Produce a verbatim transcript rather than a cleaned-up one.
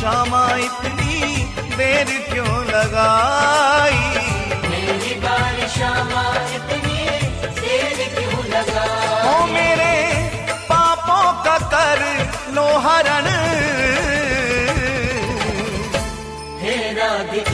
क्षमा इतनी देर क्यों लगाई, मेरी बार क्षमा इतनी देर क्यों लगाई। ओ मेरे पापों का कर लो हरण, हे राधिका